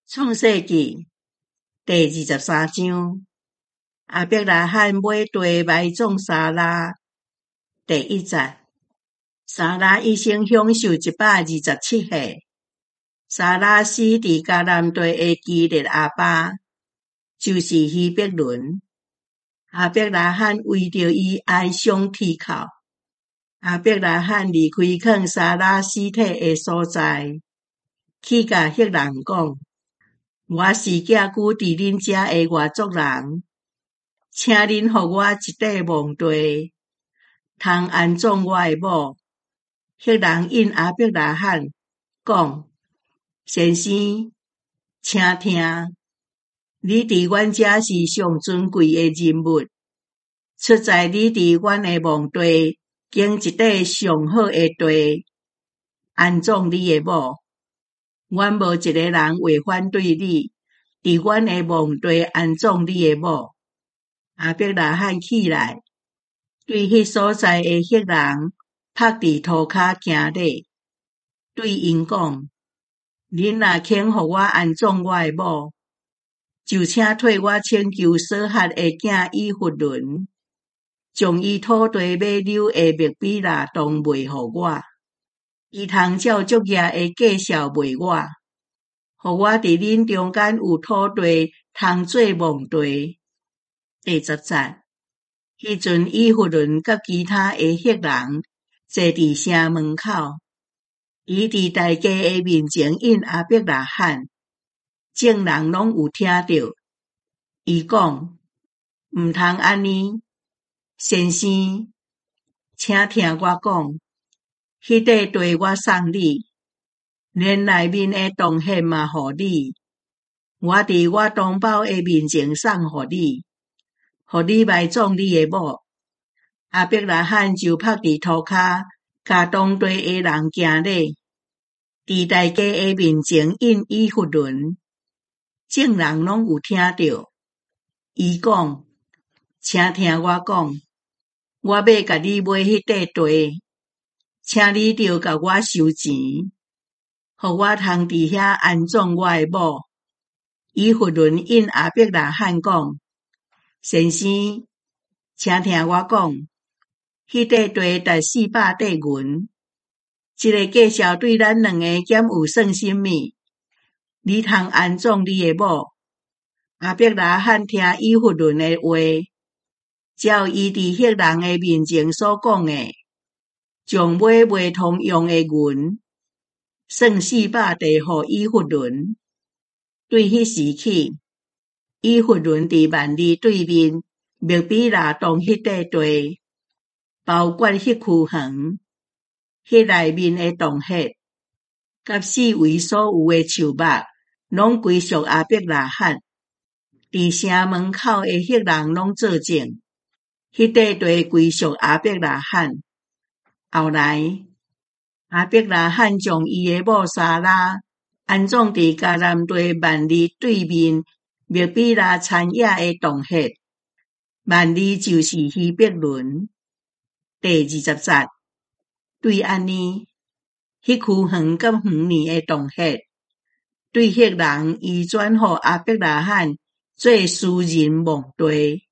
创世纪第23章，亚伯拉罕买地埋葬撒拉。第1节，撒拉一生享受127岁。撒拉死伫迦南地的基列阿巴，就是希伯伦。亚伯拉罕为着伊哀伤啼哭。亚伯拉罕离开囥撒拉尸体的所在，去甲迄人讲：我是寄居伫恁遮的外族人，请恁互我一块墓地，通安葬我的某。迄人应亚伯拉罕讲：先生，请听，你伫阮遮是上尊贵的人物，出在你伫阮的墓地拣一块上好的地，安葬你的某。阮无一个人会反对你伫阮的墓地安葬你的某。亚伯拉罕起来，对迄所在的迄人趴伫涂骹行礼，对因讲：恁若肯互我安葬我的某，就请替我请求所哈的囝以弗伦，将伊土地买溜的麦比拉当卖互我，伊通照足额的价数卖我，互我伫恁中间有土地通做墓地。第10节，迄阵以弗伦甲其他的迄人坐伫城门口，伊伫大家的面前应亚伯拉罕，众人拢有听到。伊讲：毋通安尼，先生，请听我讲，迄块地我送你，连内面的洞穴嘛互你，我伫我同胞的面前送互你，互你埋葬你的某。亚伯拉罕就趴伫涂骹，甲当地的人行礼，伫大家的面前应以弗伦，众人拢有听到。伊讲：请听我讲，我要甲你买迄块地，请你着甲我收钱，互我通伫遐安葬我的某。以弗伦应亚伯拉罕讲：先生，请听我讲，迄块地值400块银，这个价数对咱两个减有算什么？你通安葬你的某。亚伯拉罕听以弗伦的话，照伊伫迄人的面前所讲的，将买卖通用的银算400块互以弗伦。对迄时起，以弗伦伫万里对面麦比拉当迄块地，包括迄区园、迄内面的洞穴，甲四围所有的树木，拢归属亚伯拉罕。伫城门口的迄人拢作证，迄块地归属亚伯拉罕。后来，亚伯拉罕将伊的某撒拉安葬伫迦南地万里对面麦比拉田野的洞穴，万里就是希伯伦。第20节，对安尼，迄区园甲园里的洞穴，对迄人移转互亚伯拉罕做私人墓地。